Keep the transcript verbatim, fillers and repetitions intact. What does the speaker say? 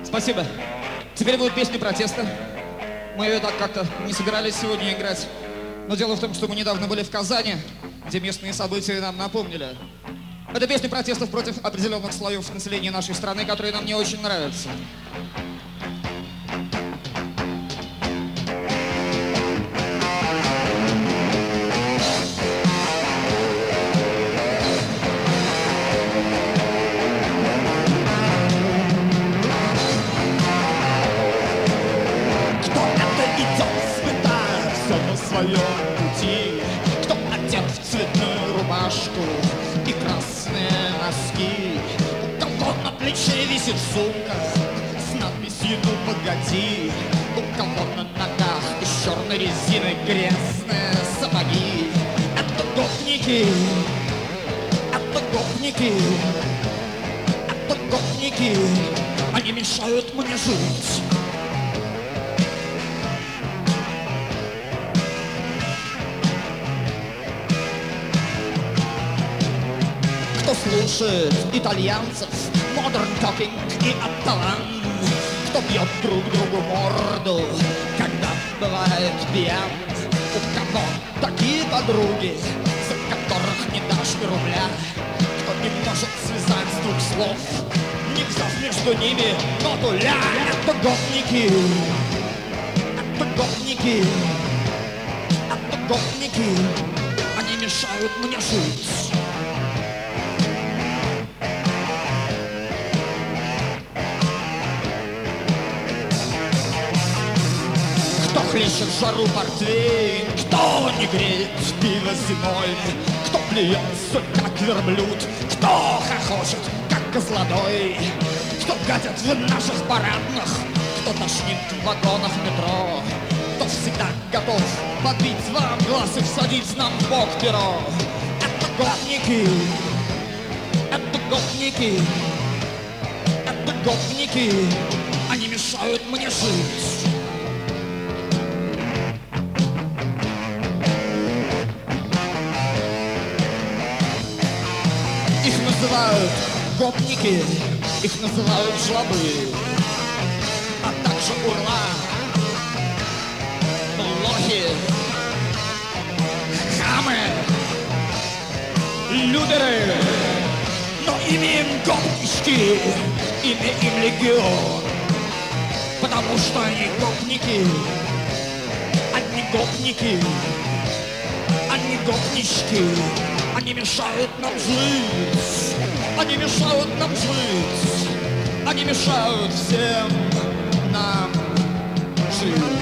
Спасибо. Теперь будет песня протеста. Мы ее так как-то не собирались сегодня играть. Но дело в том, что мы недавно были в Казани, где местные события нам напомнили. Это песня протестов против определенных слоев населения нашей страны, которые нам не очень нравятся. В своем пути, кто одет в цветную рубашку и красные носки, у кого на плече висит сумка с надписью «Ну погоди», у кого на ногах из черной резины грязные сапоги. Это гопники, это гопники, это гопники, они мешают мне жить. Кто слушает итальянцев, Modern Talking и Отталан, кто бьет друг другу морду, когда бывает пьян, у кого такие подруги, за которых не дашь ни рубля, кто не может связать с двух слов, не взяв между ними ноту ля. Это гопники, это гопники, это гопники, они мешают мне жить. Кто хлещет в жару портвейн, кто не греет пиво зимой, кто плюется, как верблюд, кто хохочет, как козлодой, кто гадит в наших парадных, кто тошнит в вагонах метро, кто всегда готов подбить вам глаз и всадить нам в бок перо. Это гопники, это гопники, это гопники, они мешают мне жить. Их называют гопники, их называют жлобы, а также урла, лохи, хамы, людеры. Но имя им гопнички, имя им легион, потому что они гопники, они гопники, они гопнички. Они мешают нам жить, они мешают нам жить, они мешают всем нам жить.